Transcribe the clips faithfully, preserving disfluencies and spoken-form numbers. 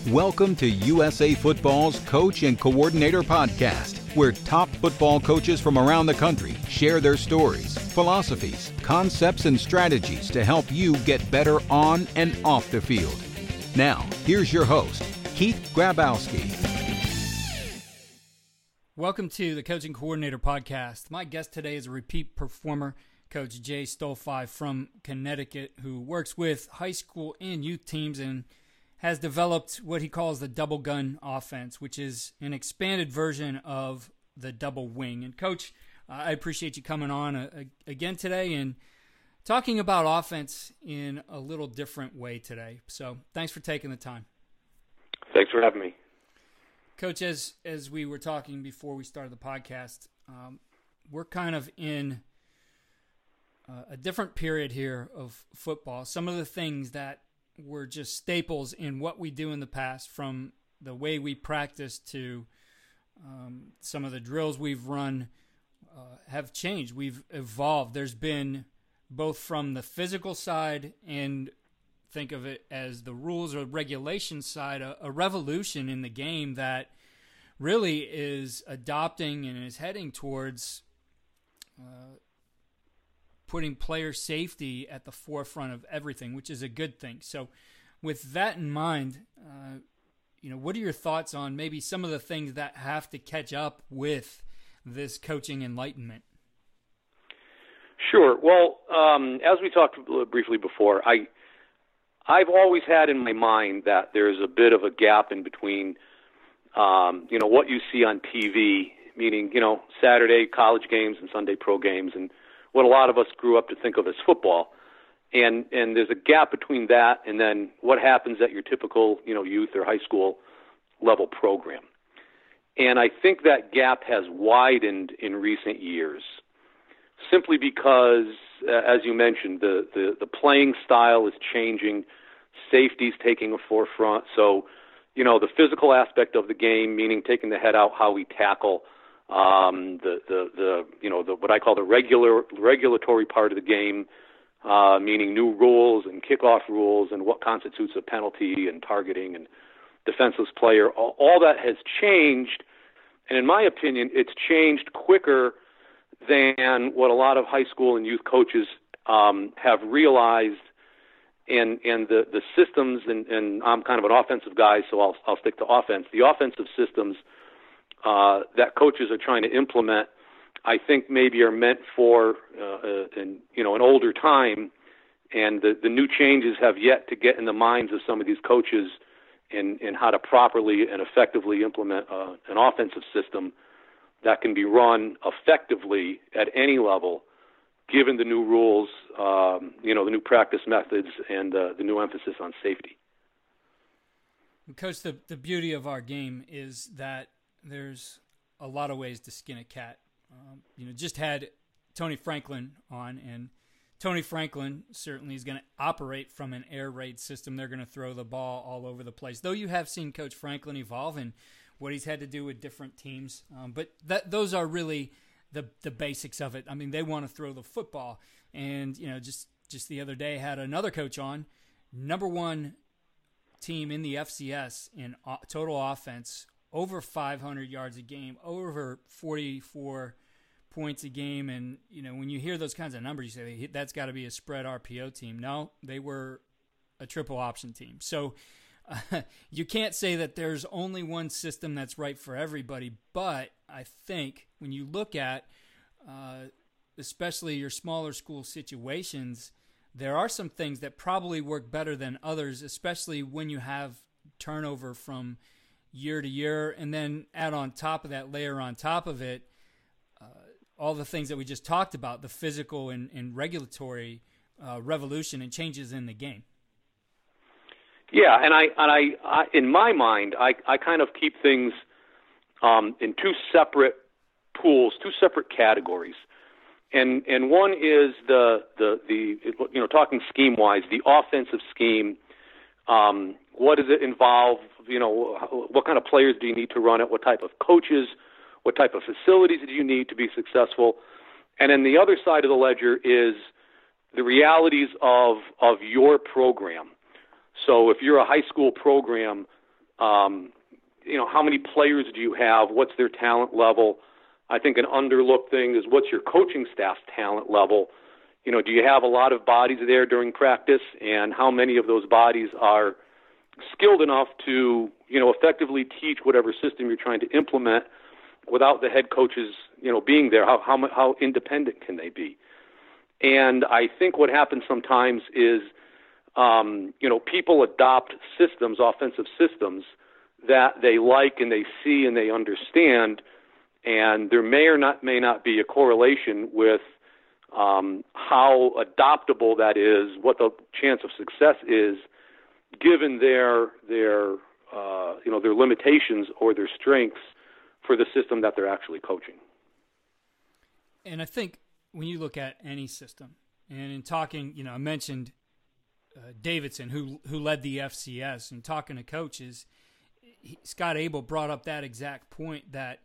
Welcome to U S A Football's Coach and Coordinator Podcast, where top football coaches from around the country share their stories, philosophies, concepts, and strategies to help you get better on and off the field. Now, here's your host, Keith Grabowski. Welcome to the Coach and Coordinator Podcast. My guest today is a repeat performer, Coach Jay Stolfi from Connecticut, who works with high school and youth teams and has developed what he calls the double gun offense, which is an expanded version of the double wing. And Coach, uh, I appreciate you coming on uh, again today and talking about offense in a little different way today. So thanks for taking the time. Thanks for having me. Coach, as as we were talking before we started the podcast, um, we're kind of in uh, a different period here of football. Some of the things that were just staples in what we do in the past, from the way we practice to um, some of the drills we've run, uh, have changed. We've evolved. There's been both from the physical side and think of it as the rules or regulation side, a, a revolution in the game that really is adopting and is heading towards uh, putting player safety at the forefront of everything, which is a good thing. So with that in mind, uh, you know, what are your thoughts on maybe some of the things that have to catch up with this coaching enlightenment? Sure. Well, um, as we talked briefly before, I, I've always had in my mind that there's a bit of a gap in between, um, you know, what you see on T V, meaning, you know, Saturday college games and Sunday pro games, and what a lot of us grew up to think of as football. And and there's a gap between that and then what happens at your typical, you know, youth or high school level program. And I think that gap has widened in recent years simply because, uh, as you mentioned, the, the, the playing style is changing, safety's taking a forefront. So, you know, the physical aspect of the game, meaning taking the head out, how we tackle, Um, the, the, the, you know, the, what I call the regular, regulatory part of the game, uh, meaning new rules and kickoff rules and what constitutes a penalty and targeting and defenseless player, all, all that has changed. And in my opinion, it's changed quicker than what a lot of high school and youth coaches, um, have realized. And, and the, the systems, and, and I'm kind of an offensive guy, so I'll, I'll stick to offense. The offensive systems Uh, that coaches are trying to implement, I think maybe are meant for uh, an, you know, an older time, and the, the new changes have yet to get in the minds of some of these coaches in, in how to properly and effectively implement uh, an offensive system that can be run effectively at any level, given the new rules, um, you know, the new practice methods, and uh, the new emphasis on safety. Coach, the, the beauty of our game is that there's a lot of ways to skin a cat. Um, you know, just had Tony Franklin on, and Tony Franklin certainly is going to operate from an air raid system. They're going to throw the ball all over the place. Though you have seen Coach Franklin evolve and what he's had to do with different teams. Um, but that those are really the the basics of it. I mean, they want to throw the football. And, you know, just, just the other day had another coach on, number one team in the F C S in total offense, over five hundred yards a game, over forty-four points a game. And, you know, when you hear those kinds of numbers, you say that's got to be a spread R P O team. No, they were a triple option team. So uh, you can't say that there's only one system that's right for everybody. But I think when you look at uh, especially your smaller school situations, there are some things that probably work better than others, especially when you have turnover from year to year, and then add on top of that, layer on top of it, uh, all the things that we just talked about, the physical and, and regulatory uh, revolution and changes in the game. Yeah, and I, and I, I in my mind, I, I kind of keep things um, in two separate pools, two separate categories, and and one is the the the you know talking scheme wise, the offensive scheme. Um, what does it involve? You know, what kind of players do you need to run it? What type of coaches? What type of facilities do you need to be successful? And then the other side of the ledger is the realities of of your program. So if you're a high school program, Um, you know, how many players do you have? What's their talent level? I think an underlooked thing is what's your coaching staff's talent level? You know, do you have a lot of bodies there during practice, and how many of those bodies are skilled enough to, you know, effectively teach whatever system you're trying to implement without the head coaches, you know, being there? How how how independent can they be? And I think what happens sometimes is, um, you know, people adopt systems, offensive systems, that they like and they see and they understand, and there may or not may not be a correlation with um, how adoptable that is, what the chance of success is, given their their uh, you know their limitations or their strengths for the system that they're actually coaching. And I think when you look at any system, and in talking, you know, I mentioned uh, Davidson, who who led the F C S, and talking to coaches, he, Scott Abel brought up that exact point that,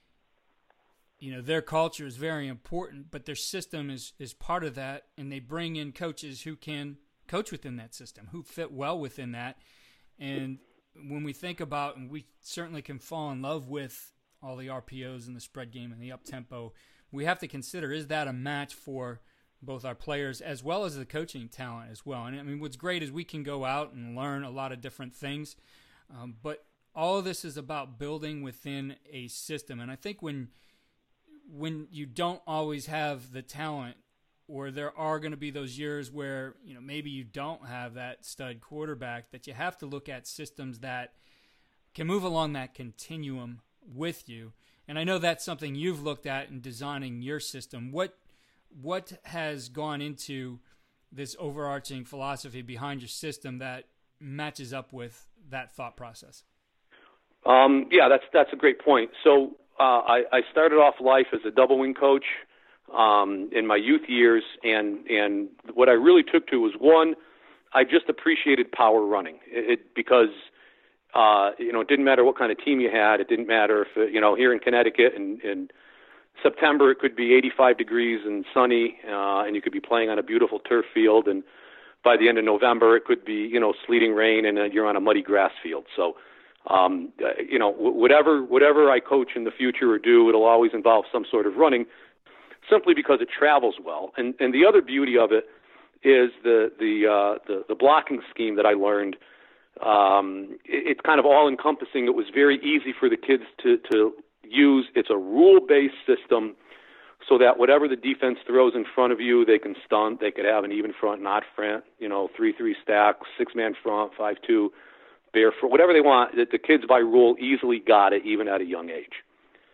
you know, their culture is very important, but their system is is part of that, and they bring in coaches who can coach within that system, who fit well within that. And when we think about, and we certainly can fall in love with all the R P Os and the spread game and the up-tempo, we have to consider, is that a match for both our players as well as the coaching talent as well? And I mean, what's great is we can go out and learn a lot of different things, um, but all of this is about building within a system. And I think when when you don't always have the talent, or there are going to be those years where, you know, maybe you don't have that stud quarterback, that you have to look at systems that can move along that continuum with you. And I know that's something you've looked at in designing your system. What what has gone into this overarching philosophy behind your system that matches up with that thought process? Um, yeah, that's that's a great point. So uh, I, I started off life as a double wing coach um, in my youth years, and and what I really took to was, one, I just appreciated power running. It, it because uh, you know it didn't matter what kind of team you had. It didn't matter if you know here in Connecticut in, in September it could be eighty-five degrees and sunny, uh, and you could be playing on a beautiful turf field, and by the end of November it could be you know sleeting rain and uh, you're on a muddy grass field. So. Um, you know, whatever whatever I coach in the future or do, it'll always involve some sort of running, simply because it travels well. And and the other beauty of it is the the uh, the, the blocking scheme that I learned. Um, it, it's kind of all encompassing. It was very easy for the kids to to use. It's a rule-based system, so that whatever the defense throws in front of you, they can stunt. They could have an even front, not front. You know, three three stack, six man front, five two. Barefoot, whatever they want, that the kids by rule easily got it, even at a young age.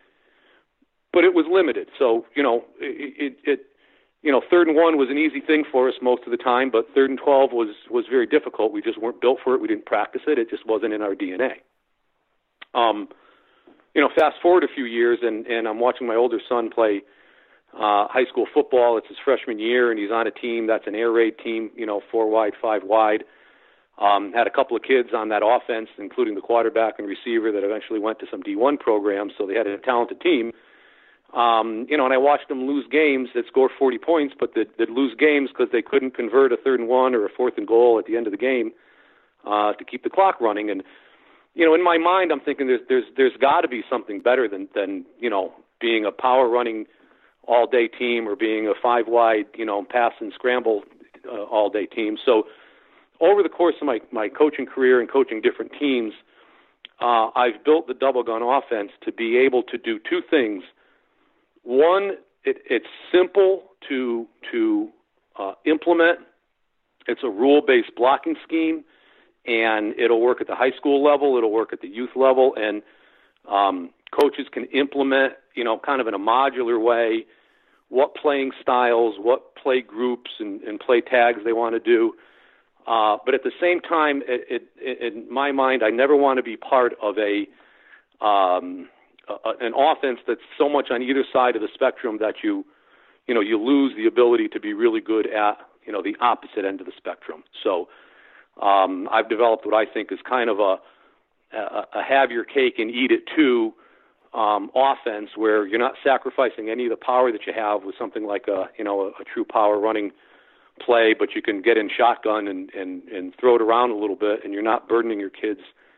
But it was limited, so you know, it, it, it, you know, third and one was an easy thing for us most of the time, but third and twelve was was very difficult. We just weren't built for it. We didn't practice it. It just wasn't in our D N A. Um, you know, fast forward a few years, and and I'm watching my older son play uh, high school football. It's his freshman year, and he's on a team that's an air raid team. You know, four wide, five wide. Um, had a couple of kids on that offense, including the quarterback and receiver, that eventually went to some D one programs, so they had a talented team. Um, you know, and I watched them lose games that scored forty points, but that, that lose games because they couldn't convert a third and one or a fourth and goal at the end of the game uh, to keep the clock running. And you know, in my mind, I'm thinking there's there's there's got to be something better than than you know being a power running all day team or being a five wide you know pass and scramble uh, all day team. So. Over the course of my, my coaching career and coaching different teams, uh, I've built the double gun offense to be able to do two things. One, it, it's simple to to uh, implement. It's a rule-based blocking scheme, and it'll work at the high school level. It'll work at the youth level, and um, coaches can implement, you know, kind of in a modular way, what playing styles, what play groups, and, and play tags they want to do. Uh, but at the same time, it, it, in my mind, I never want to be part of a, um, a an offense that's so much on either side of the spectrum that you, you know, you lose the ability to be really good at, you know, the opposite end of the spectrum. So um, I've developed what I think is kind of a, a, a have your cake and eat it too um, offense, where you're not sacrificing any of the power that you have with something like a, you know, a, a true power running play, but you can get in shotgun and, and, and throw it around a little bit, and you're not burdening your kids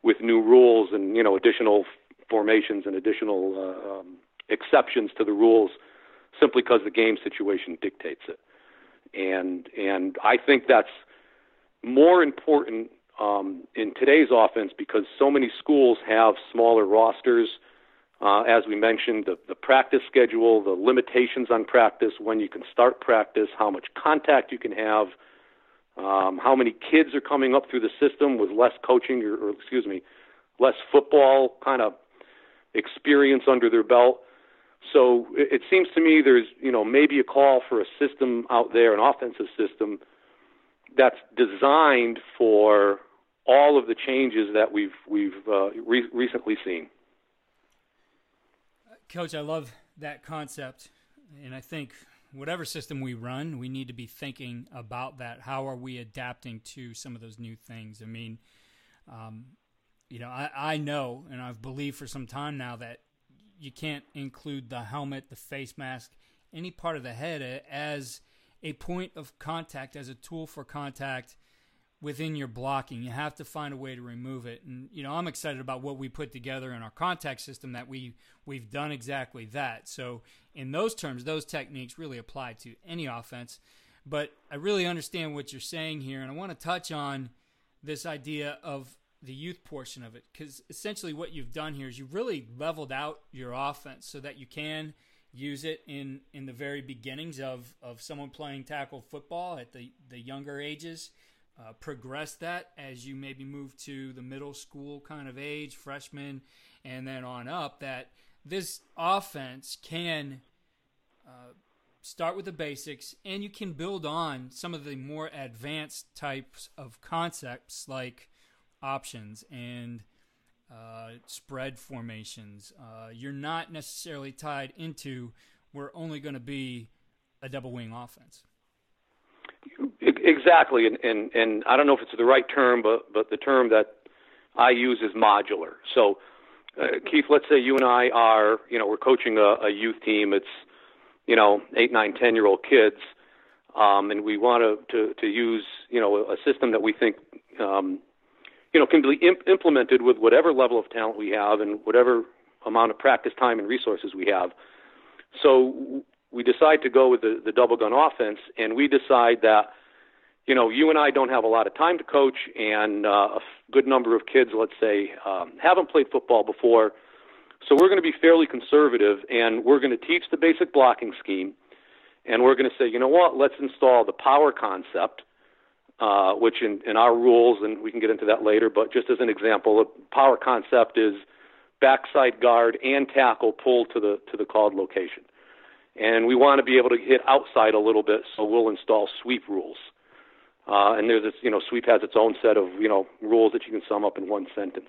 with new rules and, you know, additional formations and additional uh, um, exceptions to the rules simply because the game situation dictates it. And and I think that's more important um, in today's offense because so many schools have smaller rosters. Uh, as we mentioned, the, the practice schedule, the limitations on practice, when you can start practice, how much contact you can have, um, how many kids are coming up through the system with less coaching or, or excuse me, less football kind of experience under their belt. So it, it seems to me there's, you know, maybe a call for a system out there, an offensive system that's designed for all of the changes that we've we've uh, re- recently seen. Coach, I love that concept, and I think whatever system we run, we need to be thinking about that. How are we adapting to some of those new things? I mean, um, you know, I, I know, and I've believed for some time now that you can't include the helmet, the face mask, any part of the head as a point of contact, as a tool for contact within your blocking. You have to find a way to remove it. And, you know, I'm excited about what we put together in our contact system that we, we've done exactly that. So in those terms, those techniques really apply to any offense. But I really understand what you're saying here, and I want to touch on this idea of the youth portion of it, because essentially what you've done here is you've really leveled out your offense so that you can use it in, in the very beginnings of, of someone playing tackle football at the, the younger ages. Uh, progress that as you maybe move to the middle school kind of age, freshman, and then on up, that this offense can uh, start with the basics, and you can build on some of the more advanced types of concepts like options and uh, spread formations. Uh, you're not necessarily tied into we're only going to be a double wing offense. Exactly, and, and and I don't know if it's the right term, but but the term that I use is modular. So, uh, Keith, let's say you and I are, you know, we're coaching a, a youth team. It's, you know, eight, nine, ten-year-old kids, um, and we want to, to to use, you know, a system that we think, um, you know, can be imp- implemented with whatever level of talent we have and whatever amount of practice time and resources we have. So we decide to go with the, the double gun offense, and we decide that, you know, you and I don't have a lot of time to coach, and uh, a good number of kids, let's say, um, haven't played football before. So we're going to be fairly conservative, and we're going to teach the basic blocking scheme, and we're going to say, you know what, let's install the power concept, uh, which in, in our rules, and we can get into that later, but just as an example, the power concept is backside guard and tackle pulled to the to the called location. And we want to be able to hit outside a little bit, so we'll install sweep rules. Uh, and there's this, you know, sweep has its own set of, you know, rules that you can sum up in one sentence.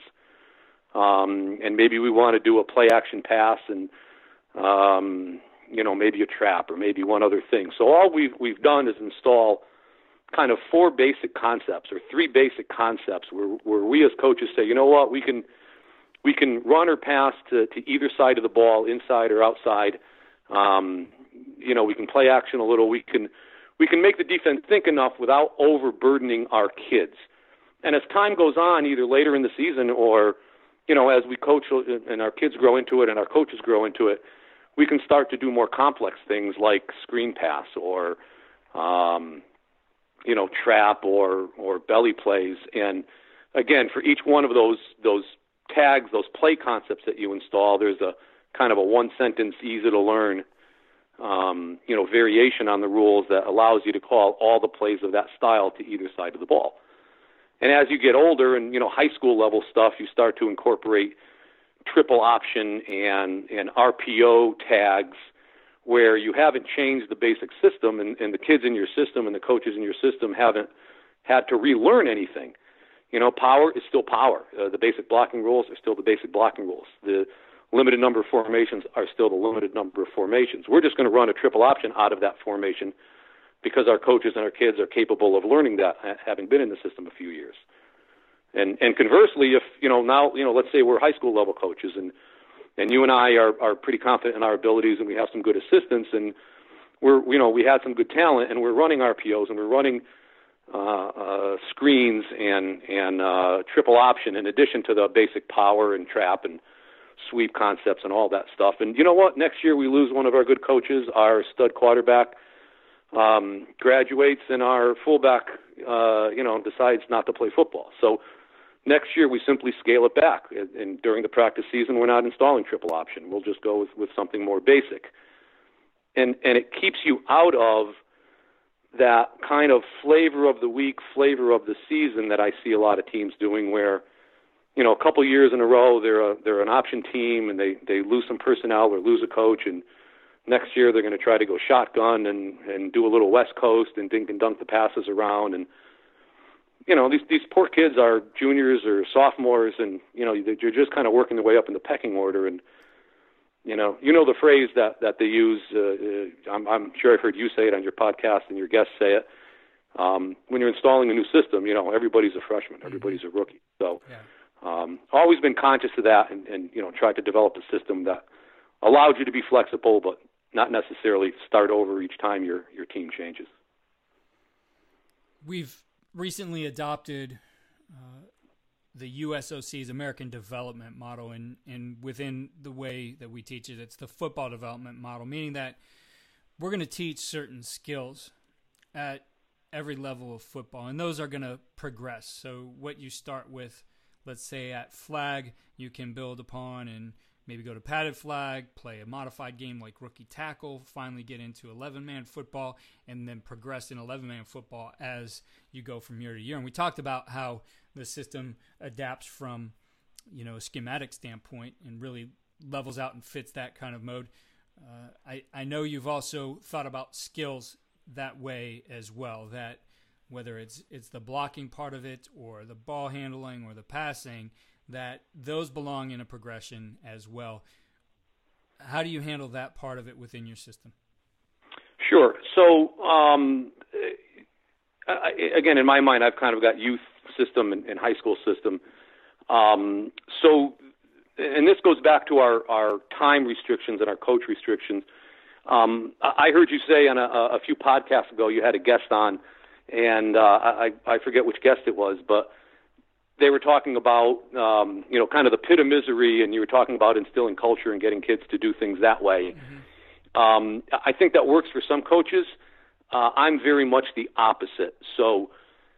Um, and maybe we want to do a play action pass and, um, you know, maybe a trap or maybe one other thing. So all we've, we've done is install kind of four basic concepts or three basic concepts where, where we as coaches say, you know what, we can, we can run or pass to, to either side of the ball, inside or outside. Um, you know, we can play action a little. We can, We can make the defense think enough without overburdening our kids. And as time goes on, either later in the season or, you know, as we coach and our kids grow into it and our coaches grow into it, we can start to do more complex things like screen pass or, um, you know, trap or, or belly plays. And again, for each one of those those tags, those play concepts that you install, there's a kind of a one-sentence, easy-to-learn Um, you know, variation on the rules that allows you to call all the plays of that style to either side of the ball. And as you get older and, you know, high school level stuff, you start to incorporate triple option and, and R P O tags where you haven't changed the basic system and, and the kids in your system and the coaches in your system haven't had to relearn anything. You know, power is still power. Uh, the basic blocking rules are still the basic blocking rules. The limited number of formations are still the limited number of formations. We're just going to run a triple option out of that formation because our coaches and our kids are capable of learning that, having been in the system a few years. And and conversely, if, you know, now, you know, let's say we're high school level coaches and, and you and I are, are pretty confident in our abilities and we have some good assistants and we're, you know, we had some good talent and we're running R P Os and we're running uh, uh, screens and and uh, triple option in addition to the basic power and trap and sweep concepts and all that stuff. And you know what? Next year we lose one of our good coaches. Our stud quarterback um, graduates, and our fullback, uh, you know, decides not to play football. So next year we simply scale it back. And, and during the practice season, we're not installing triple option. We'll just go with, with something more basic. And and it keeps you out of that kind of flavor of the week, flavor of the season that I see a lot of teams doing, where, you know, a couple years in a row they're a, they're an option team and they, they lose some personnel or lose a coach, and next year they're going to try to go shotgun and, and do a little West Coast and dink and dunk the passes around. And, you know, these these poor kids are juniors or sophomores, and, you know, you're just kind of working their way up in the pecking order. And, you know, you know the phrase that, that they use, uh, uh, I'm, I'm sure I've heard you say it on your podcast and your guests say it. Um, when you're installing a new system, you know, everybody's a freshman, everybody's a rookie. So yeah. um, always been conscious of that and, and, you know, tried to develop a system that allowed you to be flexible, but not necessarily start over each time your, your team changes. We've recently adopted uh, the U S O C's American Development Model, and, and within the way that we teach it, it's the football development model, meaning that we're going to teach certain skills at every level of football, and those are going to progress. So what you start with, let's say at flag, you can build upon and maybe go to padded flag, play a modified game like rookie tackle, finally get into eleven-man football, and then progress in eleven-man football as you go from year to year. And we talked about how the system adapts from, you know, a schematic standpoint and really levels out and fits that kind of mode. Uh, I, I know you've also thought about skills that way as well, that whether it's it's the blocking part of it or the ball handling or the passing, that those belong in a progression as well. How do you handle that part of it within your system? Sure. So, um, I, again, in my mind, I've kind of got youth system and, and high school system. Um, so, and this goes back to our, our time restrictions and our coach restrictions. Um, I heard you say on a, a few podcasts ago, you had a guest on, and uh, I, I forget which guest it was, but they were talking about, um, you know, kind of the pit of misery, and you were talking about instilling culture and getting kids to do things that way. Mm-hmm. Um, I think that works for some coaches. Uh, I'm very much the opposite. So,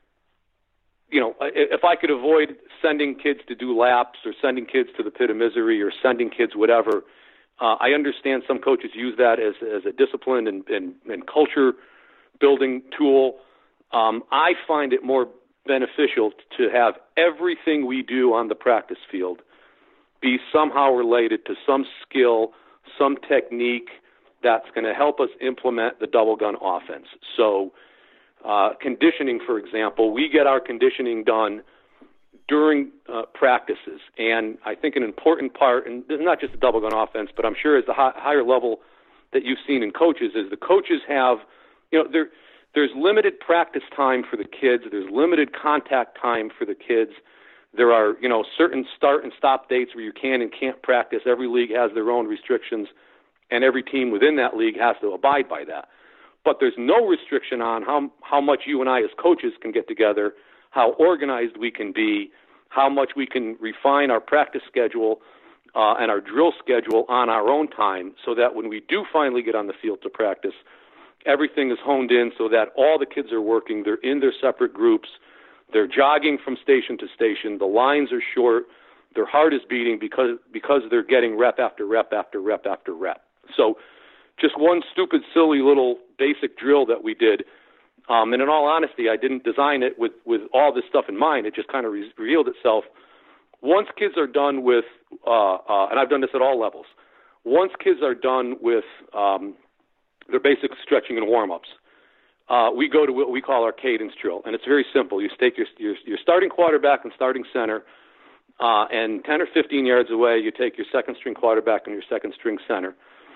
you know, if I could avoid sending kids to do laps or sending kids to the pit of misery or sending kids whatever, uh, I understand some coaches use that as, as a discipline and, and, and culture building tool. Um, I find it more beneficial to have everything we do on the practice field be somehow related to some skill, some technique that's going to help us implement the double gun offense. So uh, conditioning, for example, we get our conditioning done during uh, practices. And I think an important part, and this is not just the double gun offense, but I'm sure as the high, higher level that you've seen in coaches, is the coaches have, you know, they're There's limited practice time for the kids. There's limited contact time for the kids. There are, you know, certain start and stop dates where you can and can't practice. Every league has their own restrictions, and every team within that league has to abide by that. But there's no restriction on how how much you and I as coaches can get together, how organized we can be, how much we can refine our practice schedule uh, and our drill schedule on our own time, so that when we do finally get on the field to practice, everything is honed in so that all the kids are working. They're in their separate groups. They're jogging from station to station. The lines are short. Their heart is beating because because they're getting rep after rep after rep after rep. So just one stupid, silly little basic drill that we did. Um, and in all honesty, I didn't design it with, with all this stuff in mind. It just kind of re- revealed itself. Once kids are done with, uh, uh, and I've done this at all levels, once kids are done with um, their basic stretching and warm-ups, uh, we go to what we call our cadence drill. And it's very simple. You take your, your, your starting quarterback and starting center, uh, and ten or fifteen yards away, you take your second-string quarterback and your second-string center.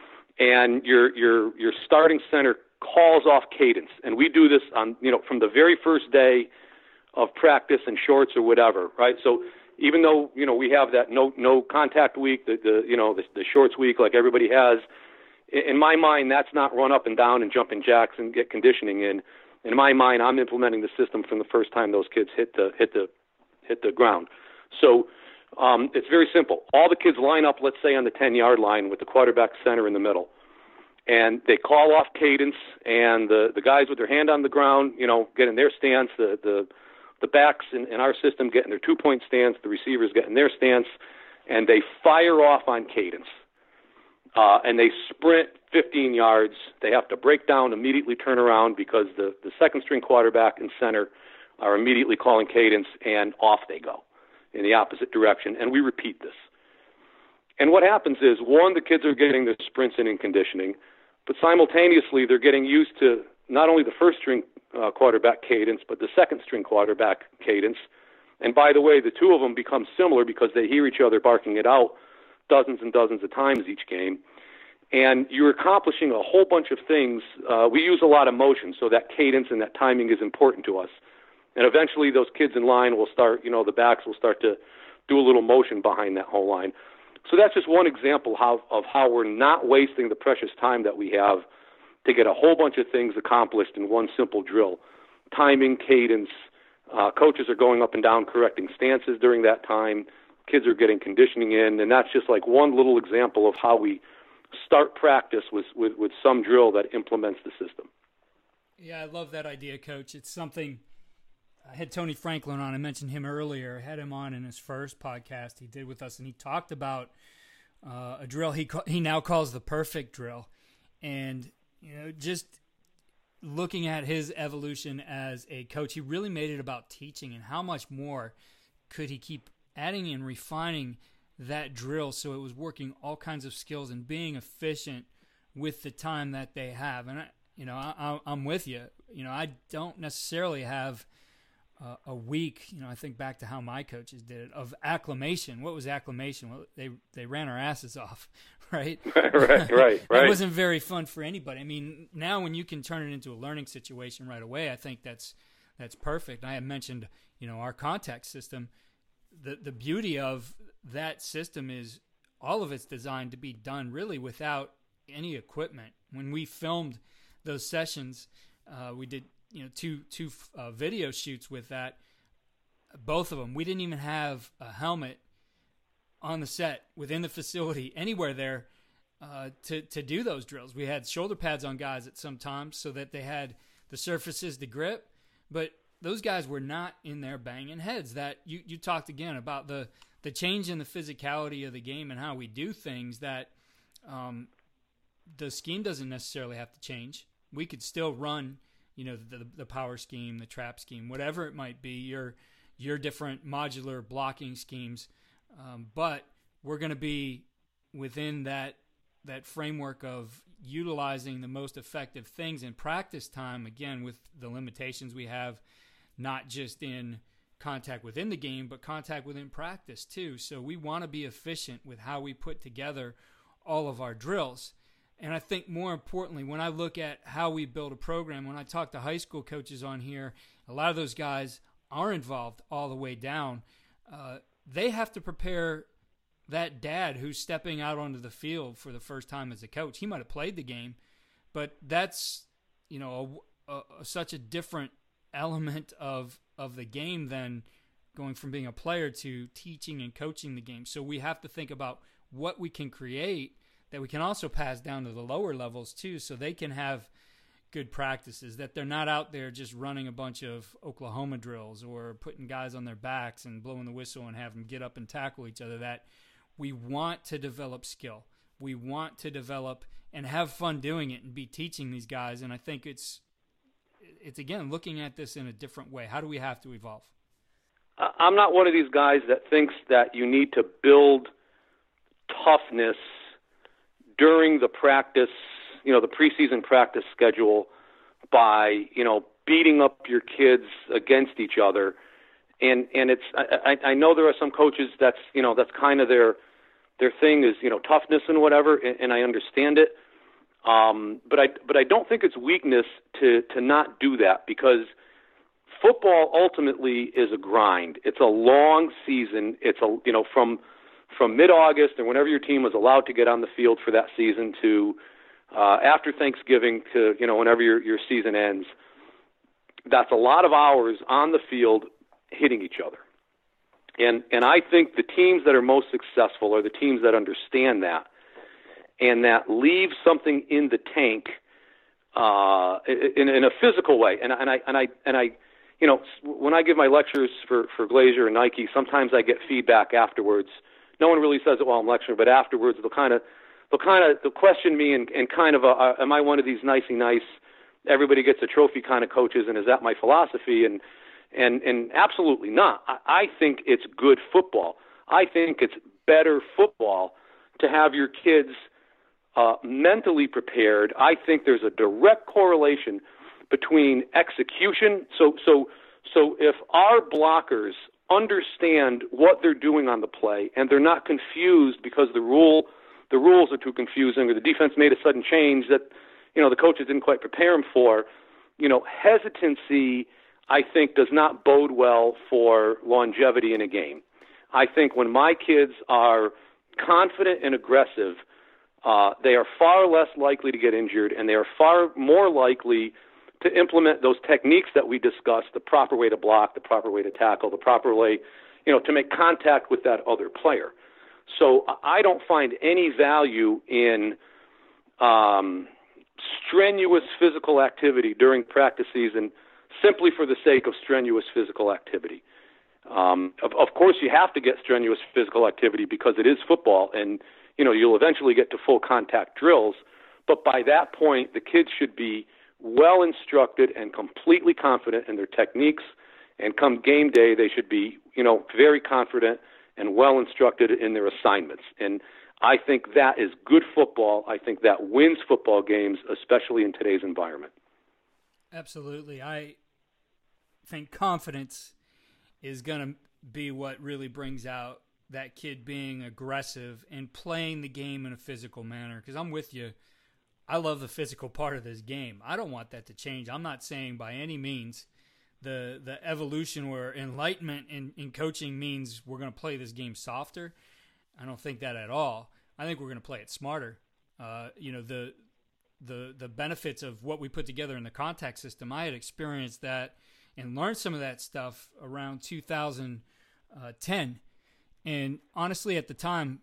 And your your your starting center calls off cadence. And we do this on, you know, from the very first day of practice and shorts or whatever, right? So even though, you know, we have that no no contact week, the, the you know, the, the shorts week like everybody has, in my mind, that's not run up and down and jumping jacks and get conditioning in. in my mind, I'm implementing the system from the first time those kids hit the hit the hit the ground. So um, it's very simple. All the kids line up, let's say, on the ten-yard line with the quarterback center in the middle, and they call off cadence, and the, the guys with their hand on the ground, you know, get in their stance, the the, the backs in, in our system get in their two-point stance, the receivers get in their stance, and they fire off on cadence. Uh, and they sprint fifteen yards. They have to break down, immediately turn around because the, the second-string quarterback and center are immediately calling cadence, and off they go in the opposite direction. And we repeat this. And what happens is, one, the kids are getting the sprints in and conditioning, but simultaneously they're getting used to not only the first-string uh, quarterback cadence, but the second-string quarterback cadence. And by the way, the two of them become similar because they hear each other barking it out dozens and dozens of times each game. And you're accomplishing a whole bunch of things. Uh, we use a lot of motion, so that cadence and that timing is important to us. And eventually those kids in line will start, you know, the backs will start to do a little motion behind that whole line. So that's just one example how, of how we're not wasting the precious time that we have to get a whole bunch of things accomplished in one simple drill. Timing, cadence, uh, coaches are going up and down correcting stances during that time. Kids are getting conditioning in, and that's just like one little example of how we start practice with, with, with some drill that implements the system. Yeah, I love that idea, Coach. It's something I had Tony Franklin on. I mentioned him earlier. I had him on in his first podcast he did with us, and he talked about uh, a drill he he now calls the perfect drill. And, you know, just looking at his evolution as a coach, he really made it about teaching and how much more could he keep adding and refining that drill so it was working all kinds of skills and being efficient with the time that they have. And, I, you know, I, I'm with you. You know, I don't necessarily have uh, a week, you know, I think back to how my coaches did it, of acclimation. What was acclimation? Well, they, they ran our asses off, right? right, right, right. That wasn't very fun for anybody. I mean, now when you can turn it into a learning situation right away, I think that's that's perfect. I had mentioned, you know, our contact system. The the beauty of that system is all of it's designed to be done really without any equipment. When we filmed those sessions, uh, we did you know two two uh, video shoots with that. Both of them, we didn't even have a helmet on the set within the facility anywhere there uh, to to do those drills. We had shoulder pads on guys at some times so that they had the surfaces to grip, but those guys were not in there banging heads. That you, you talked again about the, the change in the physicality of the game and how we do things, that um, the scheme doesn't necessarily have to change. We could still run, you know, the, the power scheme, the trap scheme, whatever it might be, your your different modular blocking schemes. Um, but we're going to be within that that framework of utilizing the most effective things in practice time, again, with the limitations we have, not just in contact within the game, but contact within practice too. So we want to be efficient with how we put together all of our drills. And I think more importantly, when I look at how we build a program, when I talk to high school coaches on here, a lot of those guys are involved all the way down. Uh, they have to prepare that dad who's stepping out onto the field for the first time as a coach. He might have played the game, but that's, you know, a, a, such a different element of of the game than going from being a player to teaching and coaching the game. So we have to think about what we can create that we can also pass down to the lower levels too, so they can have good practices, that they're not out there just running a bunch of Oklahoma drills or putting guys on their backs and blowing the whistle and have them get up and tackle each other. That we want to develop skill. We want to develop and have fun doing it and be teaching these guys. And I think it's It's, again, looking at this in a different way. How do we have to evolve? I'm not one of these guys that thinks that you need to build toughness during the practice, you know, the preseason practice schedule by, you know, beating up your kids against each other. And and it's I, I know there are some coaches that's, you know, that's kind of their their thing is, you know, toughness and whatever, and, and I understand it. Um, but I but I don't think it's weakness to to not do that, because football ultimately is a grind. It's a long season. It's a you know from from mid-August and whenever your team was allowed to get on the field for that season to uh, after Thanksgiving to you know whenever your your season ends. that's a lot of hours on the field hitting each other. And and I think the teams that are most successful are the teams that understand that and that leave something in the tank uh, in, in a physical way. And, and I and I and I, you know, when I give my lectures for, for Glazier and Nike, sometimes I get feedback afterwards. No one really says it while I'm lecturing, but afterwards they'll kind of they'll kind of they'll question me and, and kind of, a, am I one of these nicey nice, everybody gets a trophy kind of coaches, and is that my philosophy? And and and absolutely not. I, I think it's good football. I think it's better football to have your kids uh, mentally prepared. I think there's a direct correlation between execution. So so so if our blockers understand what they're doing on the play and they're not confused because the rule the rules are too confusing or the defense made a sudden change that, you know, the coaches didn't quite prepare them for, you know, hesitancy, I think, does not bode well for longevity in a game. I think when my kids are confident and aggressive, uh, they are far less likely to get injured, and they are far more likely to implement those techniques that we discussed, the proper way to block, the proper way to tackle, the proper way, you know, to make contact with that other player. So I don't find any value in um, strenuous physical activity during practice season simply for the sake of strenuous physical activity. Um, of, of course, you have to get strenuous physical activity because it is football, and you know you'll eventually get to full contact drills. But by that point, the kids should be well instructed and completely confident in their techniques. And come game day, they should be, you know, very confident and well instructed in their assignments. And I think that is good football. I think that wins football games, especially in today's environment. Absolutely. I think confidence is going to be what really brings out that kid being aggressive and playing the game in a physical manner. Because I'm with you. I love the physical part of this game. I don't want that to change. I'm not saying by any means the the evolution where enlightenment in, in coaching means we're going to play this game softer. I don't think that at all. I think we're going to play it smarter. Uh, you know, the the the benefits of what we put together in the contact system, I had experienced that and learned some of that stuff around two thousand ten. And honestly, at the time,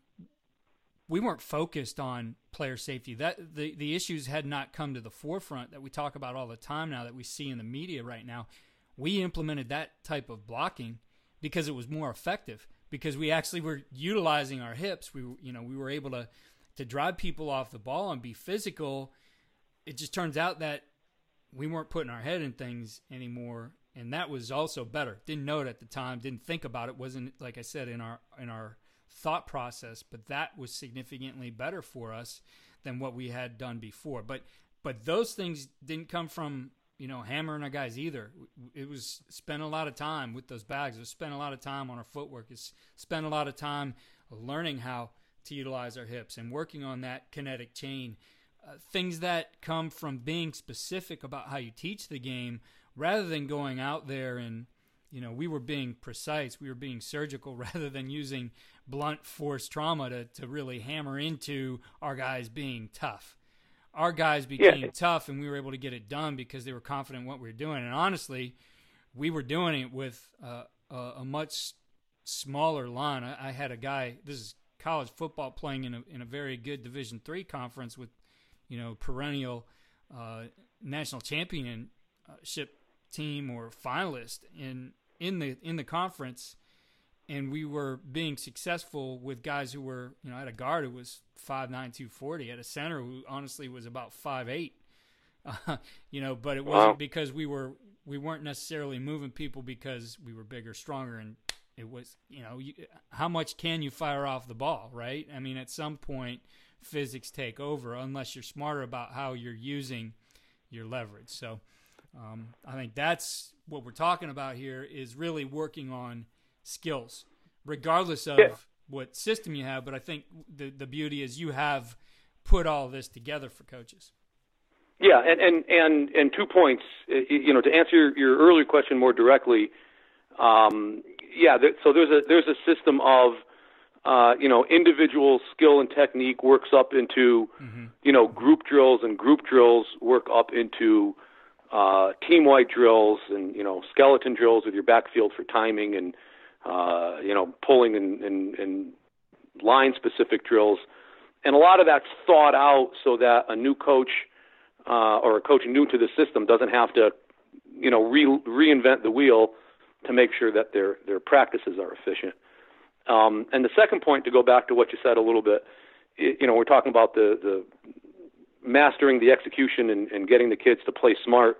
we weren't focused on player safety. That the, the issues had not come to the forefront that we talk about all the time now, that we see in the media right now. We implemented that type of blocking because it was more effective, because we actually were utilizing our hips. We, you know, we were able to, to drive people off the ball and be physical. It just turns out that we weren't putting our head in things anymore, and that was also better. Didn't know it at the time, didn't think about it. Wasn't, like I said, in our in our thought process, but that was significantly better for us than what we had done before. But but those things didn't come from, you know, hammering our guys either. It was spend a lot of time with those bags. It was spend a lot of time on our footwork. It's spend a lot of time learning how to utilize our hips and working on that kinetic chain. Uh, things that come from being specific about how you teach the game rather than going out there and, you know, we were being precise. We were being surgical rather than using blunt force trauma to, to really hammer into our guys being tough. Our guys became yeah. tough, and we were able to get it done because they were confident in what we were doing. And honestly, we were doing it with uh, a, a much smaller line. I, I had a guy, this is college football, playing in a, in a very good Division three conference with, you know, perennial uh, national championship team or finalist in in the in the conference, and we were being successful with guys who were, you know, I had a guard who was five nine, two forty, had a center who honestly was about five eight, uh, you know, but it wasn't wow. because we were we weren't necessarily moving people because we were bigger, stronger, and it was, you know, you, how much can you fire off the ball, right? I mean, at some point, physics take over unless you're smarter about how you're using your leverage. So um, I think that's what we're talking about here, is really working on skills, regardless of yeah. what system you have. But I think the the beauty is you have put all this together for coaches. Yeah, and and and, and two points. You know, to answer your, your earlier question more directly, um, yeah. There, so there's a there's a system of uh, you know, individual skill and technique works up into mm-hmm. you know, group drills, and group drills work up into uh, team-wide drills and, you know, skeleton drills with your backfield for timing and, uh, you know, pulling and, and, and line-specific drills. And a lot of that's thought out so that a new coach uh, or a coach new to the system doesn't have to, you know, re- reinvent the wheel to make sure that their their practices are efficient. Um, and the second point, to go back to what you said a little bit, you know, we're talking about the, the mastering the execution and, and getting the kids to play smart.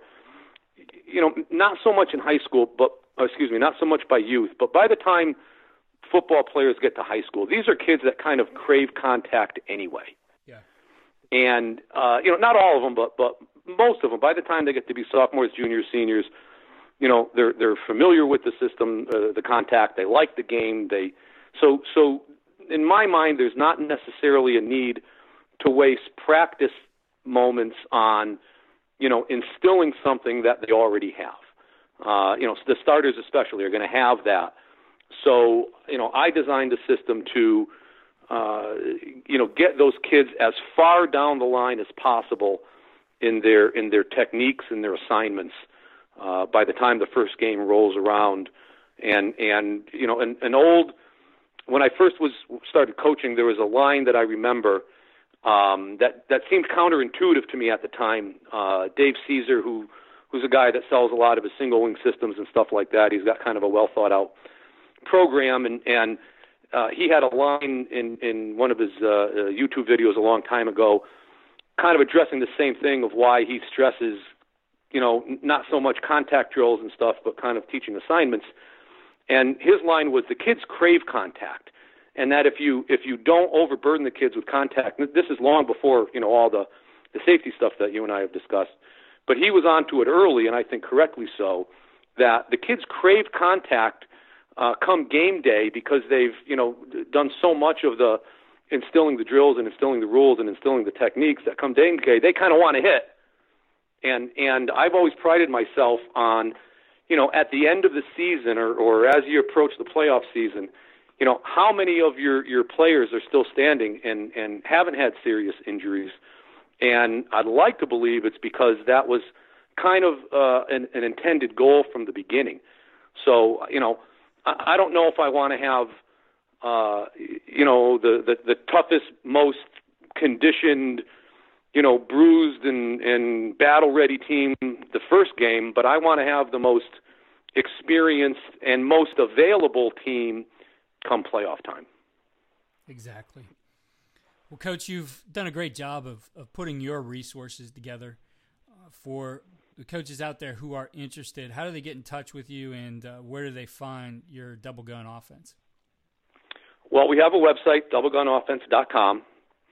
You know, not so much in high school, but excuse me, not so much by youth, but by the time football players get to high school, these are kids that kind of crave contact anyway. Yeah. And uh, you know, not all of them, but but most of them. By the time they get to be sophomores, juniors, seniors, you know, they're they're familiar with the system, uh, the contact. They like the game. They so so. In my mind, there's not necessarily a need to waste practice moments on, you know, instilling something that they already have. Uh, you know, the starters especially are going to have that. So, you know, I designed a system to, uh, you know, get those kids as far down the line as possible in their in their techniques and their assignments uh, by the time the first game rolls around. And and you know, an, an old when I first was started coaching, there was a line that I remember um, that that seemed counterintuitive to me at the time. Uh, Dave Caesar, who who's a guy that sells a lot of his single wing systems and stuff like that, he's got kind of a well thought out program, and and uh, he had a line in in one of his uh, uh, YouTube videos a long time ago, kind of addressing the same thing of why he stresses, you know, not so much contact drills and stuff, but kind of teaching assignments. And his line was, the kids crave contact, and that if you if you don't overburden the kids with contact, this is long before, you know, all the, the safety stuff that you and I have discussed, but he was onto it early, and I think correctly so, that the kids crave contact uh, come game day because they've, you know, done so much of the instilling the drills and instilling the rules and instilling the techniques that come game day, they kind of want to hit. And and I've always prided myself on, you know, at the end of the season or, or as you approach the playoff season, you know, how many of your, your players are still standing and, and haven't had serious injuries? And I'd like to believe it's because that was kind of uh, an, an intended goal from the beginning. So, you know, I, I don't know if I want to have, uh, you know, the, the, the toughest, most conditioned, you know, bruised and, and battle-ready team the first game, but I want to have the most experienced and most available team come playoff time. Exactly. Well, Coach, you've done a great job of, of putting your resources together uh, for the coaches out there who are interested. How do they get in touch with you, and uh, where do they find your Double Gun Offense? Well, we have a website, double gun offense dot com.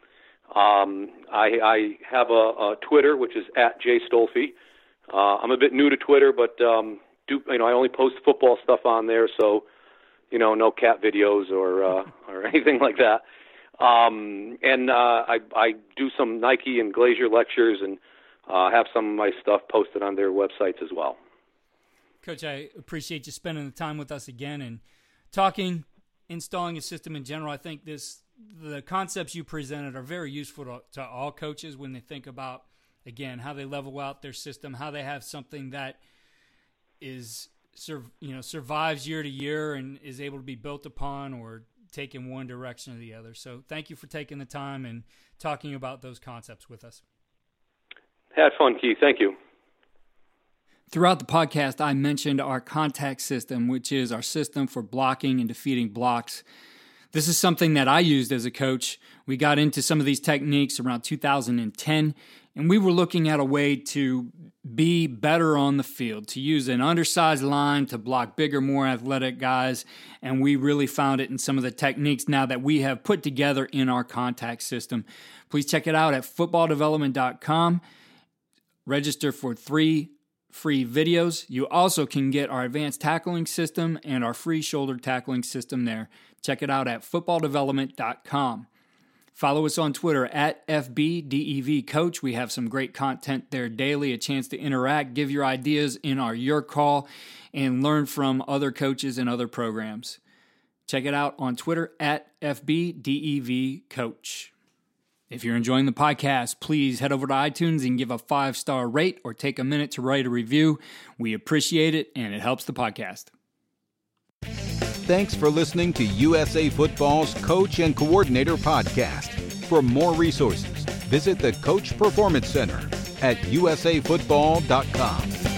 Um, I, I have a, a Twitter, which is at Jay Stolfi. Uh, I'm a bit new to Twitter, but um, do you know I only post football stuff on there, so you know no cat videos or uh, or anything like that. Um, and uh, I, I do some Nike and Glacier lectures, and uh, have some of my stuff posted on their websites as well. Coach, I appreciate you spending the time with us again and talking, installing a system in general. I think this. The concepts you presented are very useful to, to all coaches when they think about, again, how they level out their system, how they have something that is, you know, survives year to year and is able to be built upon or take in one direction or the other. So thank you for taking the time and talking about those concepts with us. Had fun, Keith. Thank you. Throughout the podcast, I mentioned our contact system, which is our system for blocking and defeating blocks. This is something that I used as a coach. We got into some of these techniques around two thousand ten, and we were looking at a way to be better on the field, to use an undersized line to block bigger, more athletic guys, and we really found it in some of the techniques now that we have put together in our contact system. Please check it out at football development dot com. Register for three free videos. You also can get our advanced tackling system and our free shoulder tackling system there. Check it out at football development dot com. Follow us on Twitter at F B D E V Coach. We have some great content there daily, a chance to interact, give your ideas in our Your Call, and learn from other coaches and other programs. Check it out on Twitter at F B D E V Coach. If you're enjoying the podcast, please head over to iTunes and give a five-star rate or take a minute to write a review. We appreciate it, and it helps the podcast. Thanks for listening to U S A Football's Coach and Coordinator Podcast. For more resources, visit the Coach Performance Center at U S A football dot com.